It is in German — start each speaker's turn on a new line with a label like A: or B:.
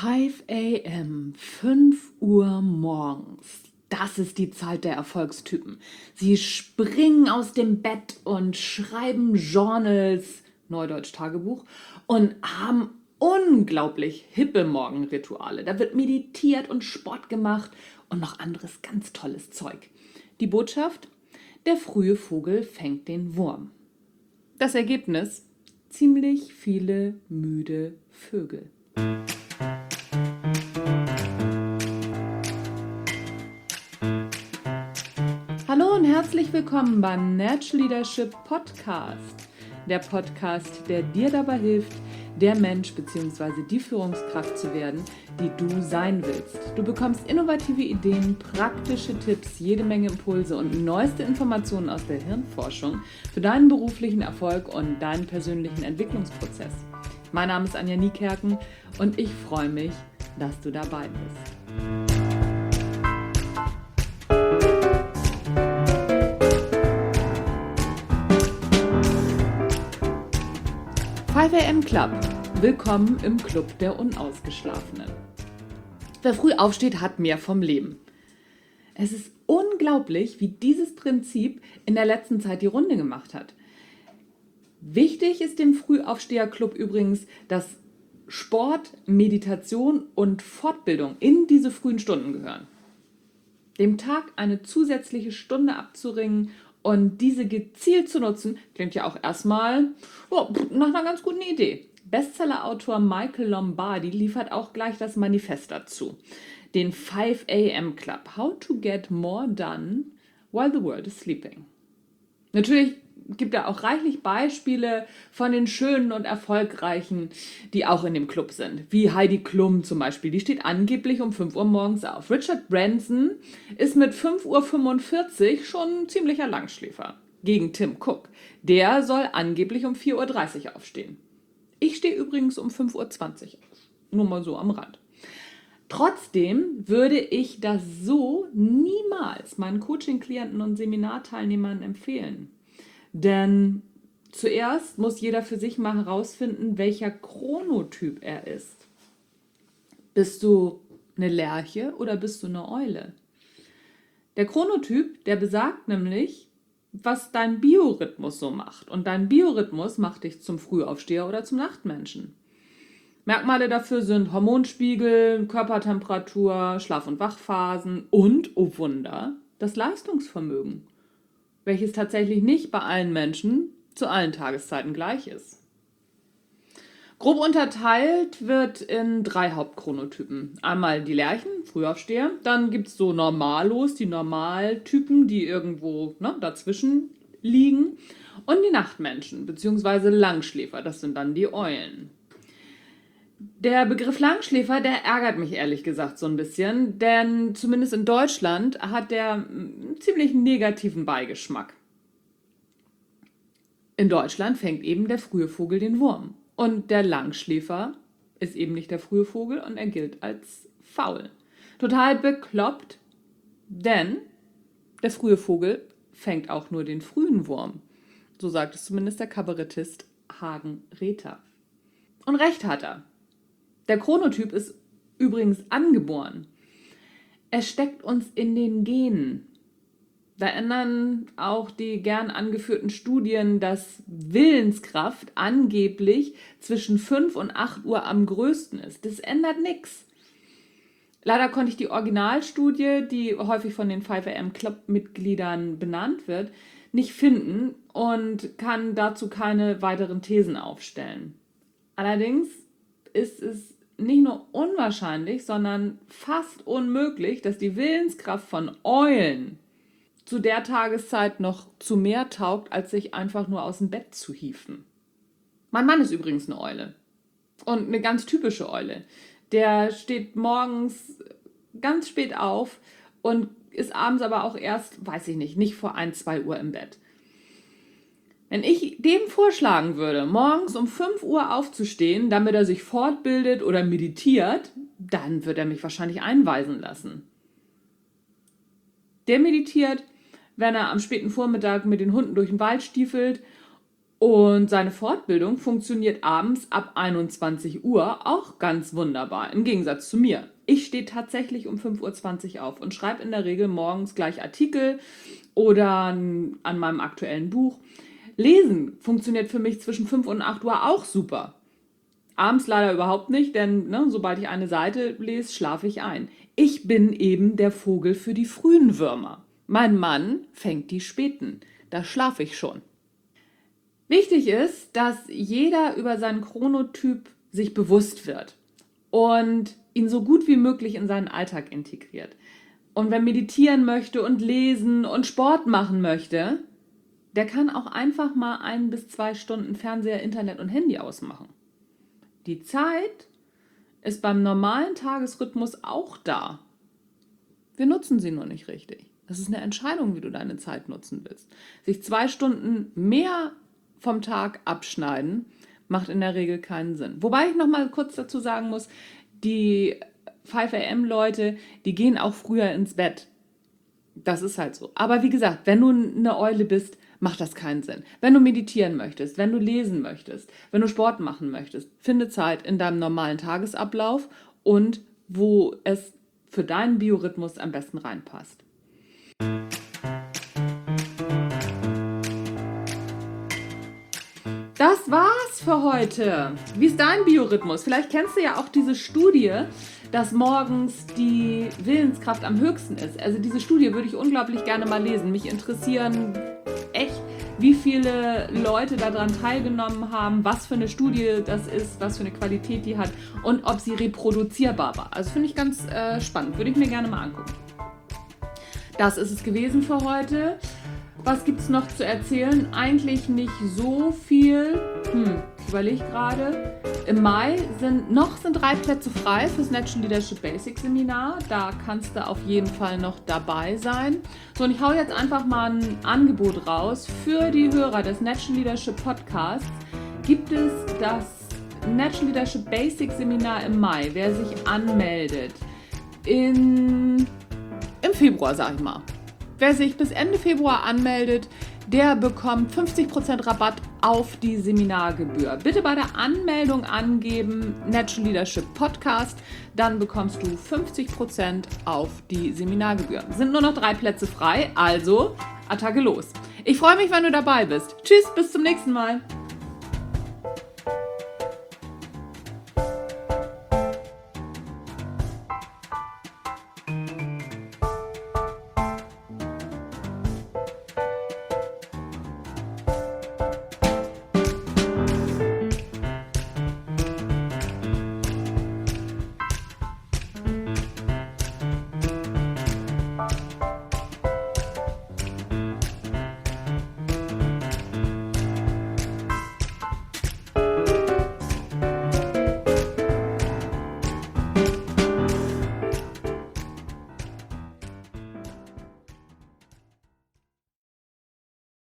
A: 5 a.m., 5 Uhr morgens. Das ist die Zeit der Erfolgstypen. Sie springen aus dem Bett und schreiben Journals, Neudeutsch Tagebuch, und haben unglaublich hippe Morgenrituale. Da wird meditiert und Sport gemacht und noch anderes ganz tolles Zeug. Die Botschaft? Der frühe Vogel fängt den Wurm. Das Ergebnis? Ziemlich viele müde Vögel. Hallo und herzlich willkommen beim Natural Leadership Podcast. Der Podcast, der dir dabei hilft, der Mensch bzw. die Führungskraft zu werden, die du sein willst. Du bekommst innovative Ideen, praktische Tipps, jede Menge Impulse und neueste Informationen aus der Hirnforschung für deinen beruflichen Erfolg und deinen persönlichen Entwicklungsprozess. Mein Name ist Anja Niekerken und ich freue mich, dass du dabei bist. 5 a.m. Club. Willkommen im Club der Unausgeschlafenen. Wer früh aufsteht, hat mehr vom Leben. Es ist unglaublich, wie dieses Prinzip in der letzten Zeit die Runde gemacht hat. Wichtig ist dem Frühaufsteher-Club übrigens, dass Sport, Meditation und Fortbildung in diese frühen Stunden gehören. Dem Tag eine zusätzliche Stunde abzuringen und diese gezielt zu nutzen, klingt ja auch erstmal nach einer ganz guten Idee. Bestsellerautor Michael Lombardi liefert auch gleich das Manifest dazu. Den 5 a.m. Club. How to get more done while the world is sleeping. Natürlich gibt er auch reichlich Beispiele von den schönen und erfolgreichen, die auch in dem Club sind. Wie Heidi Klum zum Beispiel, die steht angeblich um 5 Uhr morgens auf. Richard Branson ist mit 5:45 Uhr schon ein ziemlicher Langschläfer. Gegen Tim Cook. Der soll angeblich um 4:30 Uhr aufstehen. Ich stehe übrigens um 5:20 Uhr auf. Nur mal so am Rand. Trotzdem würde ich das so niemals meinen Coaching-Klienten und Seminarteilnehmern empfehlen. Denn zuerst muss jeder für sich mal herausfinden, welcher Chronotyp er ist. Bist du eine Lerche oder bist du eine Eule? Der Chronotyp, der besagt nämlich, was dein Biorhythmus so macht. Und dein Biorhythmus macht dich zum Frühaufsteher oder zum Nachtmenschen. Merkmale dafür sind Hormonspiegel, Körpertemperatur, Schlaf- und Wachphasen und, oh Wunder, das Leistungsvermögen, welches tatsächlich nicht bei allen Menschen zu allen Tageszeiten gleich ist. Grob unterteilt wird in 3 Hauptchronotypen. Einmal die Lerchen, Frühaufsteher, dann gibt es so Normalos, die Normaltypen, die irgendwo dazwischen liegen, und die Nachtmenschen bzw. Langschläfer, das sind dann die Eulen. Der Begriff Langschläfer, der ärgert mich ehrlich gesagt so ein bisschen, denn zumindest in Deutschland hat der einen ziemlich negativen Beigeschmack. In Deutschland fängt eben der frühe Vogel den Wurm und der Langschläfer ist eben nicht der frühe Vogel und er gilt als faul. Total bekloppt, denn der frühe Vogel fängt auch nur den frühen Wurm. So sagt es zumindest der Kabarettist Hagen Rether. Und recht hat er. Der Chronotyp ist übrigens angeboren. Es steckt uns in den Genen. Da ändern auch die gern angeführten Studien, dass Willenskraft angeblich zwischen 5 und 8 Uhr am größten ist. Das ändert nichts. Leider konnte ich die Originalstudie, die häufig von den 5 a.m. Club-Mitgliedern benannt wird, nicht finden und kann dazu keine weiteren Thesen aufstellen. Allerdings ist es nicht nur unwahrscheinlich, sondern fast unmöglich, dass die Willenskraft von Eulen zu der Tageszeit noch zu mehr taugt, als sich einfach nur aus dem Bett zu hieven. Mein Mann ist übrigens eine Eule und eine ganz typische Eule. Der steht morgens ganz spät auf und ist abends aber auch erst, weiß ich nicht vor 1, 2 Uhr im Bett. Wenn ich dem vorschlagen würde, morgens um 5 Uhr aufzustehen, damit er sich fortbildet oder meditiert, dann wird er mich wahrscheinlich einweisen lassen. Der meditiert, wenn er am späten Vormittag mit den Hunden durch den Wald stiefelt Und seine Fortbildung funktioniert abends ab 21 Uhr auch ganz wunderbar, im Gegensatz zu mir. Ich stehe tatsächlich um 5:20 Uhr auf und schreibe in der Regel morgens gleich Artikel oder an meinem aktuellen Buch. Lesen funktioniert für mich zwischen 5 und 8 Uhr auch super. Abends leider überhaupt nicht, denn sobald ich eine Seite lese, schlafe ich ein. Ich bin eben der Vogel für die frühen Würmer. Mein Mann fängt die späten. Da schlafe ich schon. Wichtig ist, dass jeder über seinen Chronotyp sich bewusst wird und ihn so gut wie möglich in seinen Alltag integriert. Und wer meditieren möchte und lesen und Sport machen möchte, der kann auch einfach mal 1 bis 2 Stunden Fernseher, Internet und Handy ausmachen. Die Zeit ist beim normalen Tagesrhythmus auch da. Wir nutzen sie nur nicht richtig. Das ist eine Entscheidung, wie du deine Zeit nutzen willst. Sich 2 Stunden mehr vom Tag abschneiden, macht in der Regel keinen Sinn. Wobei ich noch mal kurz dazu sagen muss, die 5 AM Leute, die gehen auch früher ins Bett. Das ist halt so. Aber wie gesagt, wenn du eine Eule bist, macht das keinen Sinn. Wenn du meditieren möchtest, wenn du lesen möchtest, wenn du Sport machen möchtest, finde Zeit in deinem normalen Tagesablauf und wo es für deinen Biorhythmus am besten reinpasst. Das war's für heute. Wie ist dein Biorhythmus? Vielleicht kennst du ja auch diese Studie, dass morgens die Willenskraft am höchsten ist. Also diese Studie würde ich unglaublich gerne mal lesen. Mich interessieren echt, wie viele Leute daran teilgenommen haben, was für eine Studie das ist, was für eine Qualität die hat und ob sie reproduzierbar war. Also finde ich ganz spannend. Würde ich mir gerne mal angucken. Das ist es gewesen für heute. Was gibt es noch zu erzählen? Eigentlich nicht so viel. Ich überlege gerade. Im Mai sind 3 Plätze frei fürs Natural Leadership Basics Seminar. Da kannst du auf jeden Fall noch dabei sein. So, und ich hau jetzt einfach mal ein Angebot raus. Für die Hörer des Natural Leadership Podcasts gibt es das Natural Leadership Basics Seminar im Mai. Wer sich anmeldet im Februar, sag ich mal. Wer sich bis Ende Februar anmeldet, der bekommt 50% Rabatt auf die Seminargebühr. Bitte bei der Anmeldung angeben Natural Leadership Podcast, dann bekommst du 50% auf die Seminargebühr. Sind nur noch 3 Plätze frei, also Attacke los. Ich freue mich, wenn du dabei bist. Tschüss, bis zum nächsten Mal.